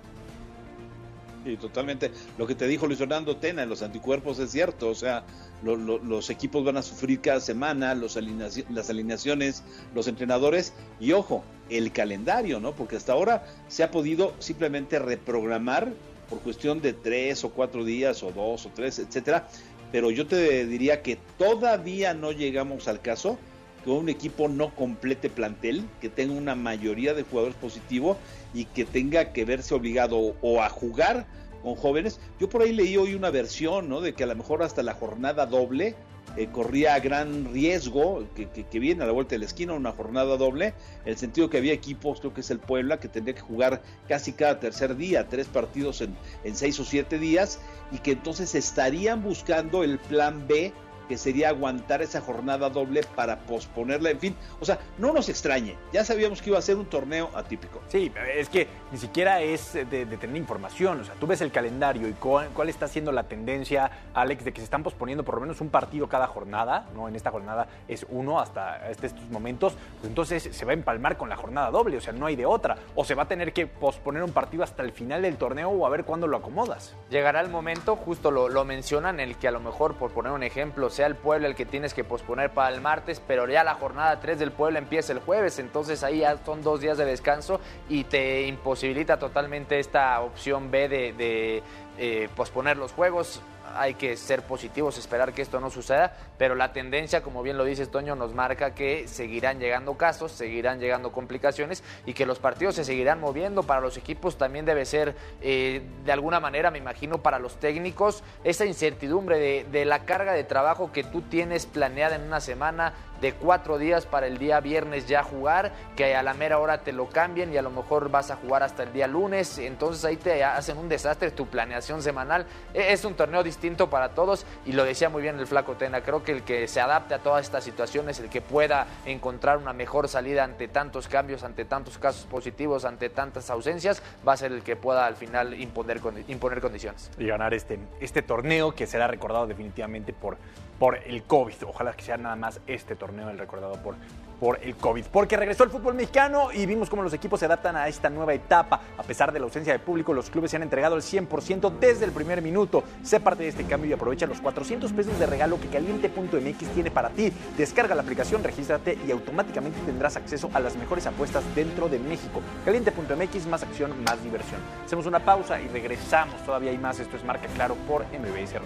Sí, totalmente. Lo que te dijo Luis Fernando Tena en los anticuerpos es cierto, o sea, lo, lo, los equipos van a sufrir cada semana, los alineaci- las alineaciones, los entrenadores y ojo, el calendario, ¿no? Porque hasta ahora se ha podido simplemente reprogramar por cuestión de tres o cuatro días o dos o tres, etcétera, pero yo te diría que todavía no llegamos al caso que un equipo no complete plantel, que tenga una mayoría de jugadores positivos y que tenga que verse obligado o a jugar con jóvenes. Yo por ahí leí hoy una versión, ¿no? De que a lo mejor hasta la jornada doble eh, corría gran riesgo, que, que, que viene a la vuelta de la esquina una jornada doble, en el sentido que había equipos, creo que es el Puebla, que tendría que jugar casi cada tercer día, tres partidos en, en seis o siete días, y que entonces estarían buscando el plan B, que sería aguantar esa jornada doble para posponerla, en fin, o sea, no nos extrañe, ya sabíamos que iba a ser un torneo atípico. Sí, es que ni siquiera es de, de tener información, o sea, tú ves el calendario y cuál, cuál está siendo la tendencia, Alex, de que se están posponiendo por lo menos un partido cada jornada, ¿no? En esta jornada es uno hasta este, estos momentos, pues entonces se va a empalmar con la jornada doble, o sea, no hay de otra, o se va a tener que posponer un partido hasta el final del torneo o a ver cuándo lo acomodas. Llegará el momento, justo lo, lo mencionan, en el que a lo mejor, por poner un ejemplo, sea el Puebla el que tienes que posponer para el martes, pero ya la jornada tres del Puebla empieza el jueves, entonces ahí ya son dos días de descanso y te imposibilita totalmente esta opción B de, de eh, posponer los juegos. Hay que ser positivos, esperar que esto no suceda, pero la tendencia, como bien lo dices, Toño, nos marca que seguirán llegando casos, seguirán llegando complicaciones y que los partidos se seguirán moviendo. Para los equipos también debe ser, eh, de alguna manera, me imagino, para los técnicos, esa incertidumbre de, de la carga de trabajo que tú tienes planeada en una semana, de cuatro días para el día viernes ya jugar, que a la mera hora te lo cambien y a lo mejor vas a jugar hasta el día lunes, entonces ahí te hacen un desastre tu planeación semanal. Es un torneo distinto para todos y lo decía muy bien el Flaco Tena, creo que el que se adapte a todas estas situaciones, el que pueda encontrar una mejor salida ante tantos cambios, ante tantos casos positivos, ante tantas ausencias, va a ser el que pueda al final imponer, imponer condiciones. Y ganar este, este torneo que será recordado definitivamente por, por el COVID. Ojalá que sea nada más este torneo el recordado por, por el COVID. Porque regresó el fútbol mexicano y vimos cómo los equipos se adaptan a esta nueva etapa. A pesar de la ausencia de público, los clubes se han entregado el cien por ciento desde el primer minuto. Sé parte de este cambio y aprovecha los cuatrocientos pesos de regalo que Caliente punto m x tiene para ti. Descarga la aplicación, regístrate y automáticamente tendrás acceso a las mejores apuestas dentro de México. Caliente punto m x, más acción, más diversión. Hacemos una pausa y regresamos. Todavía hay más. Esto es Marca Claro por M B S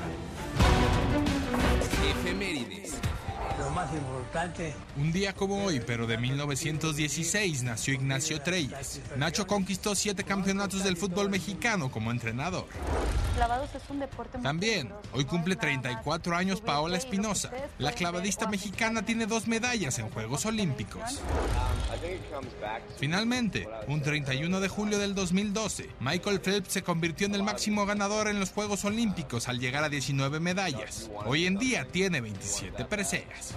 Radio. Efemérides. Lo más importante. Un día como hoy, pero de mil novecientos dieciséis, nació Ignacio Treyes. Nacho conquistó siete campeonatos del fútbol mexicano como entrenador. Clavados es un deporte muy También, hoy cumple treinta y cuatro años Paola Espinosa. La clavadista mexicana tiene dos medallas en Juegos Olímpicos. Finalmente, un treinta y uno de julio del dos mil doce, Michael Phelps se convirtió en el máximo ganador en los Juegos Olímpicos al llegar a diecinueve medallas. Hoy en día tiene veintisiete preseas.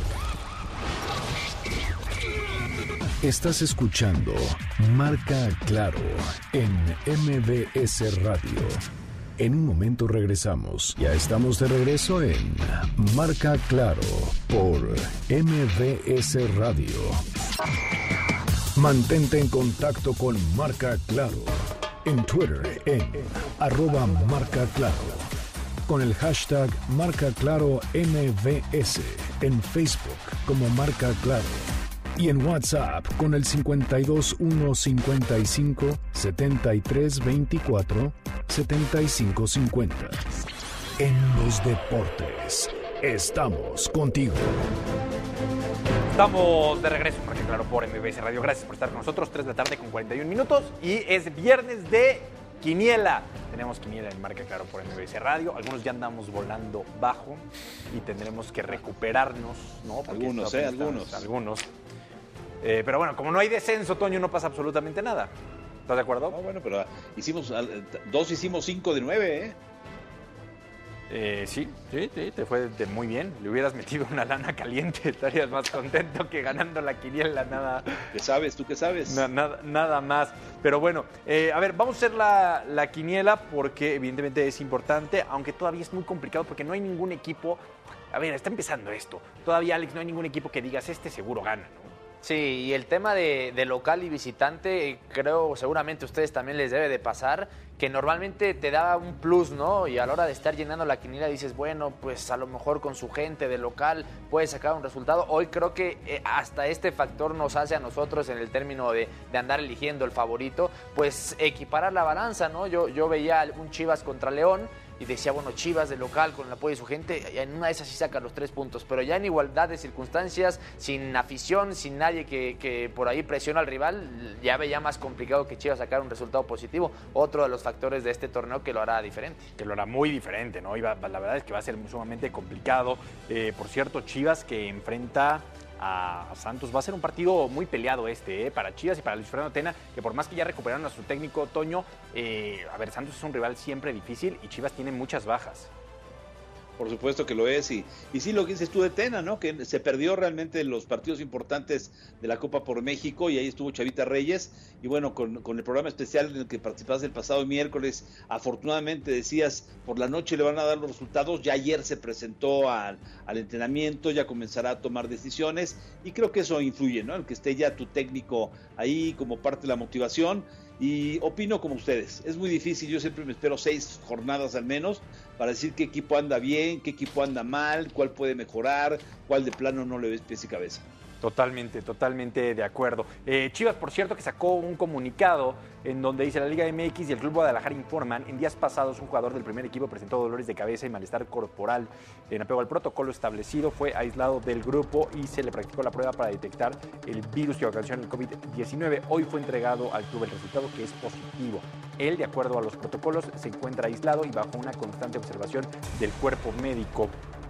Estás escuchando Marca Claro en M B S Radio. En un momento regresamos. Ya estamos de regreso en Marca Claro por M B S Radio. Mantente en contacto con Marca Claro en Twitter en arroba Marca Claro, con el hashtag Marca Claro M B S, en Facebook como Marca Claro Y en WhatsApp con el cincuenta y dos uno cincuenta y cinco setenta y tres veinticuatro setenta y cinco cincuenta. En los deportes, estamos contigo. Estamos de regreso, porque claro, por M B S Radio. Gracias por estar con nosotros. tres de la tarde con cuarenta y un minutos. Y es viernes de quiniela. Tenemos quiniela en Marca Claro por M B S Radio. Algunos ya andamos volando bajo y tendremos que recuperarnos, ¿no? Porque algunos, ¿eh? Algunos. Algunos. Eh, pero bueno, como no hay descenso, Toño, no pasa absolutamente nada. ¿Estás de acuerdo? No, bueno, pero hicimos dos, hicimos cinco de nueve, ¿eh? Eh, sí, sí, sí, te fue de muy bien. Le hubieras metido una lana caliente, estarías más contento que ganando la quiniela, nada. ¿Qué sabes? ¿Tú qué sabes? Na, nada, nada más. Pero bueno, eh, a ver, vamos a hacer la, la quiniela porque evidentemente es importante, aunque todavía es muy complicado porque no hay ningún equipo. A ver, está empezando esto. Todavía, Alex, no hay ningún equipo que digas, este seguro gana, ¿no? Sí, y el tema de, de local y visitante, creo seguramente a ustedes también les debe de pasar, que normalmente te da un plus, ¿no? Y a la hora de estar llenando la quiniela dices, bueno, pues a lo mejor con su gente de local puede sacar un resultado. Hoy creo que eh, hasta este factor nos hace a nosotros, en el término de, de andar eligiendo el favorito, pues equiparar la balanza, ¿no? Yo, yo veía un Chivas contra León y decía, bueno, Chivas de local con el apoyo de su gente, en una de esas sí saca los tres puntos, pero ya en igualdad de circunstancias, sin afición, sin nadie que, que por ahí presiona al rival, ya veía más complicado que Chivas sacar un resultado positivo. Otro de los factores de este torneo que lo hará diferente. Que lo hará muy diferente, ¿no? Y va, la verdad es que va a ser sumamente complicado. Eh, por cierto, Chivas que enfrenta a Santos. Va a ser un partido muy peleado este, ¿eh? Para Chivas y para Luis Fernando Tena, que por más que ya recuperaron a su técnico Toño, eh, a ver, Santos es un rival siempre difícil y Chivas tiene muchas bajas. Por supuesto que lo es, y, y sí lo que dices tú de Tena, ¿no? Que se perdió realmente los partidos importantes de la Copa por México, y ahí estuvo Chavita Reyes, y bueno, con, con el programa especial en el que participaste el pasado miércoles, afortunadamente decías, por la noche le van a dar los resultados, ya ayer se presentó al, al entrenamiento, ya comenzará a tomar decisiones, y creo que eso influye, ¿no? El que esté ya tu técnico ahí como parte de la motivación. Y opino como ustedes, es muy difícil, yo siempre me espero seis jornadas al menos para decir qué equipo anda bien, qué equipo anda mal, cuál puede mejorar, cuál de plano no le ves pies y cabeza. Totalmente, totalmente de acuerdo. Eh, Chivas, por cierto, que sacó un comunicado en donde dice: la Liga M X y el Club Guadalajara informan, en días pasados un jugador del primer equipo presentó dolores de cabeza y malestar corporal. En apego al protocolo establecido, fue aislado del grupo y se le practicó la prueba para detectar el virus que ocasiona el COVID diecinueve. Hoy fue entregado al club el resultado, que es positivo. Él, de acuerdo a los protocolos, se encuentra aislado y bajo una constante observación del cuerpo médico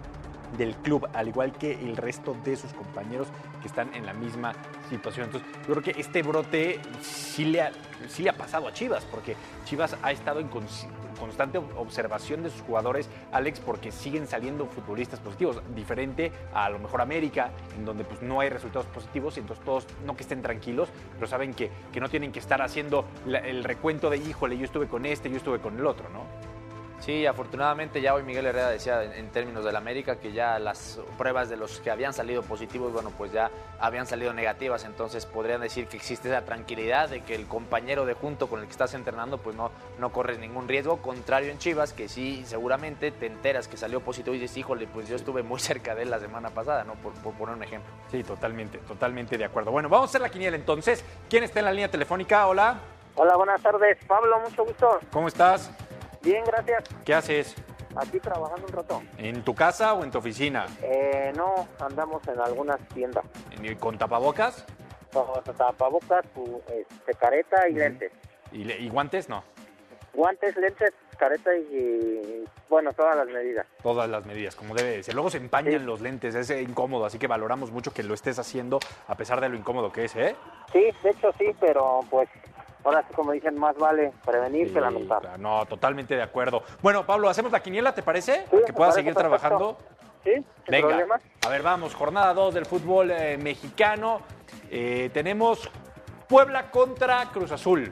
del club, al igual que el resto de sus compañeros que están en la misma situación. Entonces, yo creo que este brote sí le ha, sí le ha pasado a Chivas, porque Chivas ha estado en constante observación de sus jugadores, Alex, porque siguen saliendo futbolistas positivos, diferente a, a lo mejor América, en donde pues no hay resultados positivos, y entonces todos, no que estén tranquilos, pero saben que, que no tienen que estar haciendo la, el recuento de, híjole, yo estuve con este, yo estuve con el otro, ¿no? Sí, afortunadamente ya hoy Miguel Herrera decía en, en términos del América que ya las pruebas de los que habían salido positivos, bueno, pues ya habían salido negativas, entonces podrían decir que existe esa tranquilidad de que el compañero de junto con el que estás entrenando pues no, no corres ningún riesgo, contrario en Chivas, que sí seguramente te enteras que salió positivo y dices, híjole, pues yo estuve muy cerca de él la semana pasada, ¿no? Por, por poner un ejemplo. Sí, totalmente, totalmente de acuerdo. Bueno, vamos a hacer la quiniela entonces. ¿Quién está en la línea telefónica? Hola. Hola, buenas tardes. Pablo, mucho gusto. ¿Cómo estás? Bien, gracias. ¿Qué haces? Aquí trabajando un rato. ¿En tu casa o en tu oficina? Eh, no, andamos en algunas tiendas. ¿Con tapabocas? Con tapabocas, este, careta y uh-huh. lentes. ¿Y, le, ¿Y guantes? No. Guantes, lentes, careta y, y, bueno, todas las medidas. Todas las medidas, como debe ser. Luego se empañan sí. los lentes, es incómodo, así que valoramos mucho que lo estés haciendo a pesar de lo incómodo que es, ¿eh? Sí, de hecho sí, pero pues... Ahora sí, como dicen, más vale prevenir sí, que lamentar. Claro, no, totalmente de acuerdo. Bueno, Pablo, ¿hacemos la quiniela, te parece? Sí, que puedas seguir perfecto. trabajando. Sí, sin Venga, problema. A ver, vamos, jornada dos del fútbol eh, mexicano. Eh, tenemos Puebla contra Cruz Azul.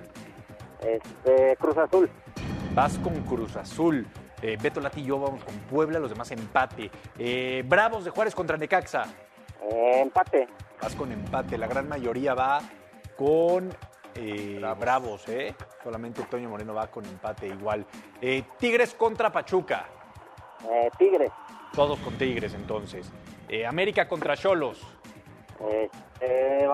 Este, Cruz Azul. Vas con Cruz Azul. Eh, Beto Lati y yo vamos con Puebla, los demás empate. Eh, Bravos de Juárez contra Necaxa. Eh, empate. Vas con empate, la gran mayoría va con... Eh, bravos. bravos, ¿eh? Solamente Toño Moreno va con empate igual. Eh, Tigres contra Pachuca. Eh, Tigres. Todos con Tigres, entonces. Eh, América contra Xolos. Eh, eh,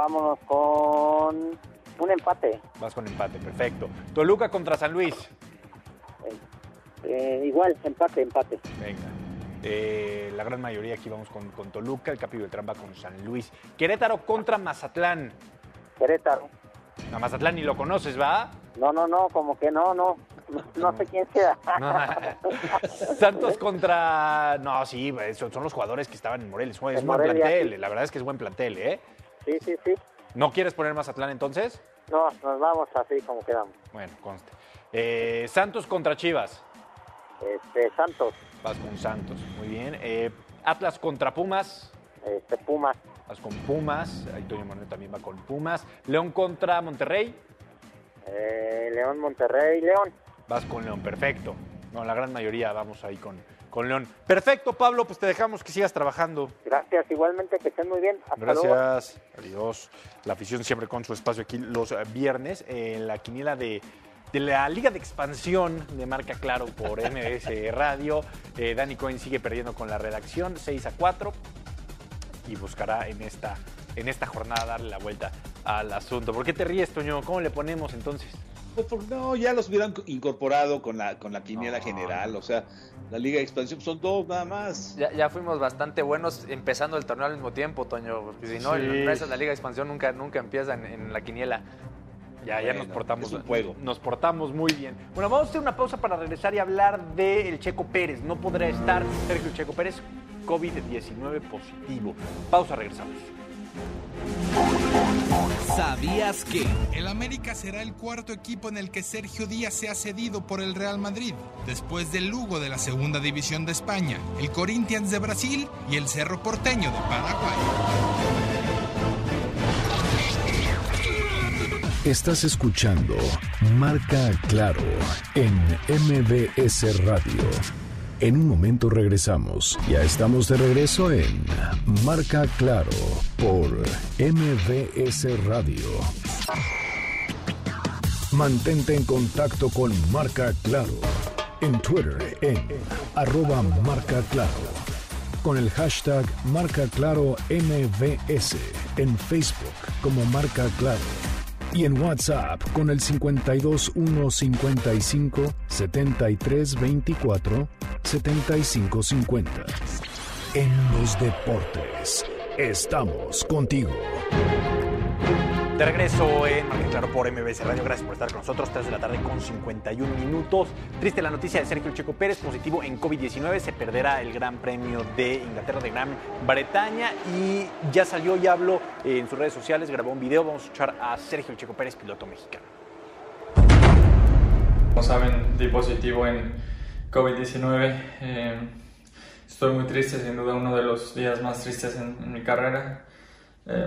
un empate. Vas con empate, perfecto. Toluca contra San Luis. Eh, eh, igual, empate, empate. Venga. Eh, la gran mayoría aquí vamos con, con Toluca, el Capi Beltrán va con San Luis. Querétaro contra Mazatlán. Querétaro. A Mazatlán ni lo conoces, ¿va? No, no, no, como que no, no. No, no sé quién sea. No. Santos contra... No, sí, son, son los jugadores que estaban en Morelia. Es buen Morelia, plantel, sí. La verdad es que es buen plantel, ¿eh? Sí, sí, sí. ¿No quieres poner Mazatlán entonces? No, nos vamos así como quedamos. Bueno, conste. Eh, Santos contra Chivas. Este, Santos. Vas con Santos, muy bien. Eh, Atlas contra Pumas. Este, Pumas. Vas con Pumas. Ahí Toño Manuel también va con Pumas. León contra Monterrey. Eh, León, Monterrey, León. Vas con León, perfecto. No, la gran mayoría vamos ahí con, con León. Perfecto, Pablo, pues te dejamos que sigas trabajando. Gracias, igualmente, que estén muy bien. Hasta Gracias, luego. Adiós. La afición siempre con su espacio aquí los viernes en la quiniela de, de la Liga de Expansión de Marca Claro por M B S Radio. Eh, Dani Cohen sigue perdiendo con la redacción, seis a cuatro, y buscará en esta, en esta jornada darle la vuelta al asunto. ¿Por qué te ríes, Toño? ¿Cómo le ponemos entonces? No, ya los hubieran incorporado con la con la quiniela no. general, o sea, la Liga de Expansión son dos nada más. Ya, ya fuimos bastante buenos empezando el torneo al mismo tiempo, Toño, porque si no, sí. el, la Liga de Expansión nunca, nunca empieza en, en la quiniela. Ya, ya bueno, nos portamos, es un juego. Nos portamos muy bien. Bueno, vamos a hacer una pausa para regresar y hablar del Checo Pérez. No podrá estar Sergio Checo Pérez, COVID diecinueve positivo. Pausa, regresamos. ¿Sabías que? El América será el cuarto equipo en el que Sergio Díaz se ha cedido por el Real Madrid, después del Lugo de la Segunda División de España, el Corinthians de Brasil y el Cerro Porteño de Paraguay. Estás escuchando Marca Claro en M B S Radio. En un momento regresamos. Ya estamos de regreso en Marca Claro por M B S Radio. Mantente en contacto con Marca Claro en Twitter en arroba Marca Claro, con el hashtag Marca Claro M B S, en Facebook como Marca Claro y en WhatsApp con el cincuenta y dos, ciento cincuenta y cinco, setenta y tres veinticuatro, setenta y cinco cincuenta. En los deportes, estamos contigo. De regreso en Marca Claro por M B S Radio. Gracias por estar con nosotros. tres de la tarde con cincuenta y un minutos. Triste la noticia de Sergio Checo Pérez, positivo en COVID diecinueve. Se perderá el Gran Premio de Inglaterra, de Gran Bretaña. Y ya salió y habló en sus redes sociales, grabó un video. Vamos a escuchar a Sergio Checo Pérez, piloto mexicano. Como saben, di positivo en COVID diecinueve. Eh, estoy muy triste, sin duda uno de los días más tristes en, en mi carrera. Eh,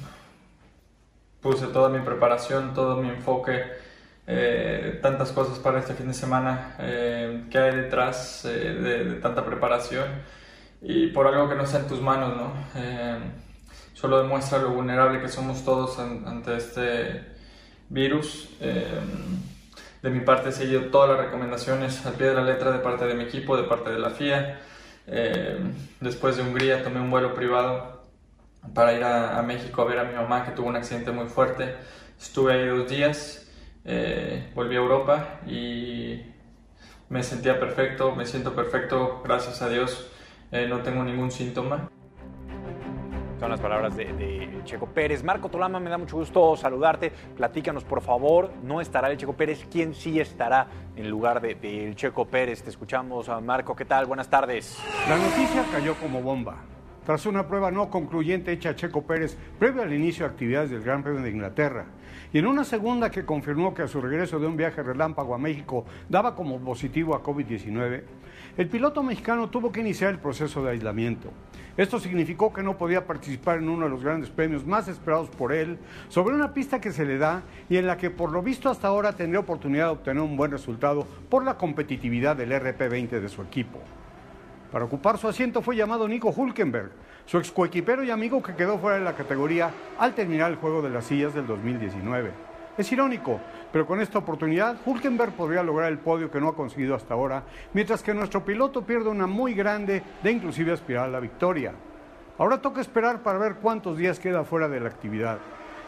Puse toda mi preparación, todo mi enfoque, eh, tantas cosas para este fin de semana eh, que hay detrás eh, de, de tanta preparación, y por algo que no está en tus manos, ¿no? Eh, solo demuestra lo vulnerable que somos todos an, ante este virus. Eh, de mi parte he seguido todas las recomendaciones al pie de la letra de parte de mi equipo, de parte de la F I A. Eh, después de Hungría tomé un vuelo privado para ir a, a México a ver a mi mamá, que tuvo un accidente muy fuerte. Estuve ahí dos días, eh, volví a Europa y me sentía perfecto, me siento perfecto, gracias a Dios, eh, no tengo ningún síntoma. Son las palabras de, de Checo Pérez. Marco Tolama, me da mucho gusto saludarte. Platícanos, por favor, ¿no estará el Checo Pérez? ¿Quién sí estará en lugar del de Checo Pérez? Te escuchamos, Marco. ¿Qué tal? Buenas tardes. La noticia cayó como bomba. Tras una prueba no concluyente hecha a Checo Pérez previo al inicio de actividades del Gran Premio de Inglaterra, y en una segunda que confirmó que a su regreso de un viaje relámpago a México daba como positivo a COVID diecinueve, el piloto mexicano tuvo que iniciar el proceso de aislamiento. Esto significó que no podía participar en uno de los grandes premios más esperados por él, sobre una pista que se le da y en la que por lo visto hasta ahora tendría oportunidad de obtener un buen resultado por la competitividad del R P veinte de su equipo. Para ocupar su asiento fue llamado Nico Hülkenberg, su ex coequipero y amigo que quedó fuera de la categoría al terminar el Juego de las Sillas del dos mil diecinueve. Es irónico, pero con esta oportunidad Hülkenberg podría lograr el podio que no ha conseguido hasta ahora, mientras que nuestro piloto pierde una muy grande de inclusive aspirar a la victoria. Ahora toca esperar para ver cuántos días queda fuera de la actividad.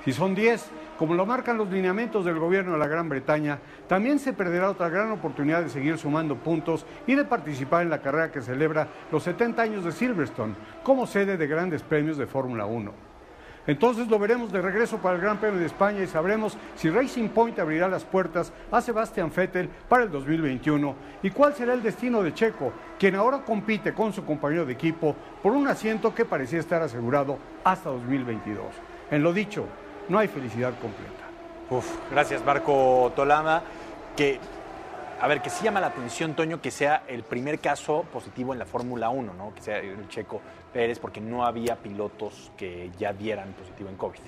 Si son diez, como lo marcan los lineamientos del gobierno de la Gran Bretaña, también se perderá otra gran oportunidad de seguir sumando puntos y de participar en la carrera que celebra los setenta años de Silverstone como sede de grandes premios de Fórmula uno. Entonces lo veremos de regreso para el Gran Premio de España y sabremos si Racing Point abrirá las puertas a Sebastian Vettel para el dos mil veintiuno y cuál será el destino de Checo, quien ahora compite con su compañero de equipo por un asiento que parecía estar asegurado hasta dos mil veintidós. En lo dicho, no hay felicidad completa. Uf, gracias Marco Tolama, que, a ver, que sí llama la atención, Toño, que sea el primer caso positivo en la Fórmula uno, ¿no? Que sea el Checo Pérez, porque no había pilotos que ya dieran positivo en COVID.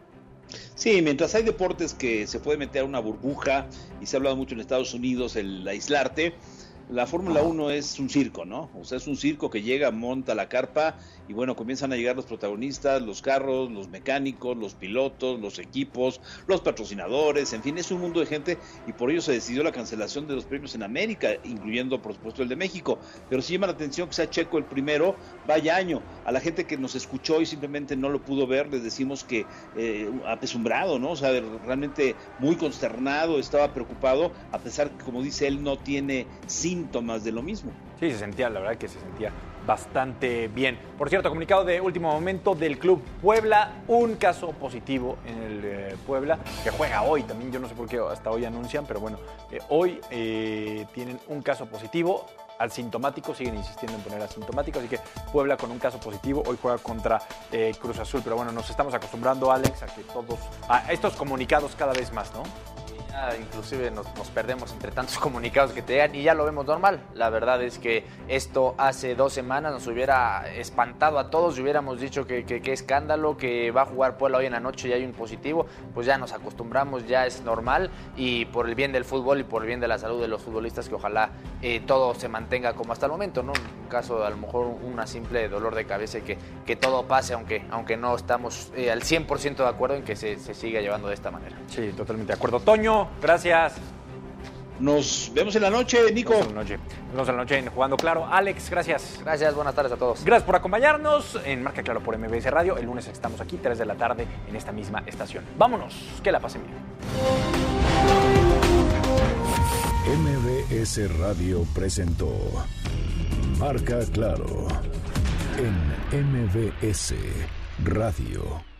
Sí, mientras hay deportes que se puede meter a una burbuja, y se ha hablado mucho en Estados Unidos, el aislarte, la Fórmula uno es un circo, ¿no? O sea, es un circo que llega, monta la carpa y bueno, comienzan a llegar los protagonistas, los carros, los mecánicos, los pilotos, los equipos, los patrocinadores, en fin, es un mundo de gente y por ello se decidió la cancelación de los premios en América, incluyendo por supuesto el de México. Pero sí llama la atención que sea Checo el primero, vaya año. A la gente que nos escuchó y simplemente no lo pudo ver, les decimos que eh, apesumbrado, ¿no? O sea, realmente muy consternado, estaba preocupado, a pesar que, como dice él, no tiene síntomas de lo mismo. Sí, se sentía, la verdad que se sentía bastante bien. Por cierto, comunicado de último momento del Club Puebla, un caso positivo en el eh, Puebla, que juega hoy también, yo no sé por qué hasta hoy anuncian, pero bueno, eh, hoy eh, tienen un caso positivo, asintomático, siguen insistiendo en poner asintomático, así que Puebla con un caso positivo, hoy juega contra eh, Cruz Azul, pero bueno, nos estamos acostumbrando, Alex, a que todos, a estos comunicados cada vez más, ¿no? Inclusive nos, nos perdemos entre tantos comunicados que te llegan y ya lo vemos normal. La verdad es que esto hace dos semanas nos hubiera espantado a todos y hubiéramos dicho que, que, que escándalo, que va a jugar Puebla hoy en la noche y hay un positivo, pues ya nos acostumbramos, ya es normal y por el bien del fútbol y por el bien de la salud de los futbolistas que ojalá eh, todo se mantenga como hasta el momento, ¿no? Un caso, a lo mejor una simple dolor de cabeza y que, que todo pase, aunque, aunque no estamos eh, al cien por ciento de acuerdo en que se, se siga llevando de esta manera. Sí, totalmente de acuerdo. Toño, gracias. Nos vemos en la noche, Nico. Nos vemos en la noche, Nos vemos en la noche en Jugando Claro. Alex, gracias. Gracias, buenas tardes a todos. Gracias por acompañarnos en Marca Claro por M B S Radio. El lunes estamos aquí, tres de la tarde, en esta misma estación. Vámonos, que la pasen bien. M B S Radio presentó Marca Claro en M B S Radio.